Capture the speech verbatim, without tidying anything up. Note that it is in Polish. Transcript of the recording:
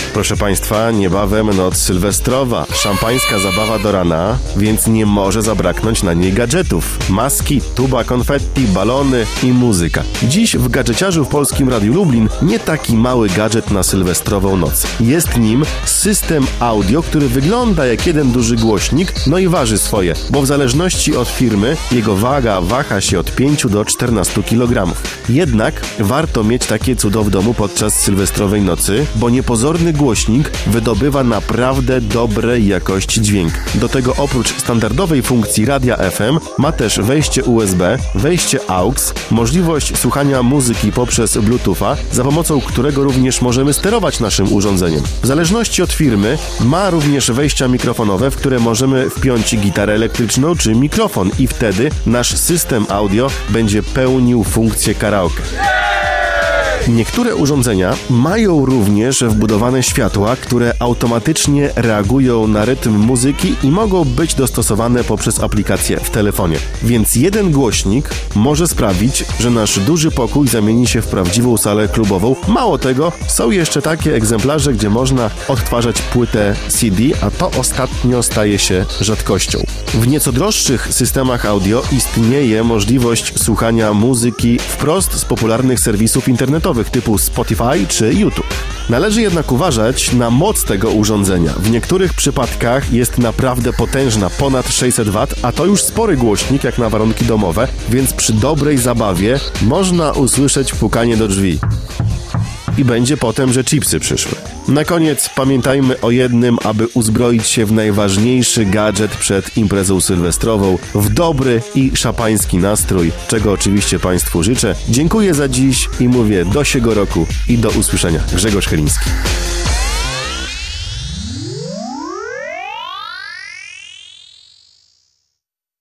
Proszę Państwa, niebawem noc sylwestrowa, szampańska zabawa do rana, więc nie może zabraknąć na niej gadżetów. Maski, tuba konfetti, balony i muzyka. Dziś w Gadżeciarzu w Polskim Radiu Lublin nie taki mały gadżet na sylwestrową noc. Jest nim system audio, który wygląda jak jeden duży głośnik, no i waży swoje, bo w zależności od firmy jego waga waha się od pięciu do czternastu kilogramów. Jednak warto mieć takie cudo w domu podczas sylwestrowej nocy, bo niepozorny głośnik wydobywa naprawdę dobrej jakości dźwięk. Do tego oprócz standardowej funkcji radia F M ma też wejście U S B, wejście A U X, możliwość słuchania muzyki poprzez Bluetootha, za pomocą którego również możemy sterować naszym urządzeniem. W zależności od firmy ma również wejścia mikrofonowe, w które możemy wpiąć gitarę elektryczną czy mikrofon i wtedy nasz system audio będzie pełnił funkcję karaoke. Niektóre urządzenia mają również wbudowane światła, które automatycznie reagują na rytm muzyki i mogą być dostosowane poprzez aplikację w telefonie. Więc jeden głośnik może sprawić, że nasz duży pokój zamieni się w prawdziwą salę klubową. Mało tego, są jeszcze takie egzemplarze, gdzie można odtwarzać płytę C D, a to ostatnio staje się rzadkością. W nieco droższych systemach audio istnieje możliwość słuchania muzyki wprost z popularnych serwisów internetowych typu Spotify czy YouTube. Należy jednak uważać na moc tego urządzenia. W niektórych przypadkach jest naprawdę potężna, ponad sześćset watów, a to już spory głośnik jak na warunki domowe, więc przy dobrej zabawie można usłyszeć pukanie do drzwi. I będzie potem, że chipsy przyszły. Na koniec pamiętajmy o jednym, aby uzbroić się w najważniejszy gadżet przed imprezą sylwestrową, w dobry i szampański nastrój, czego oczywiście Państwu życzę. Dziękuję za dziś i mówię do siego roku i do usłyszenia. Grzegorz Chyliński.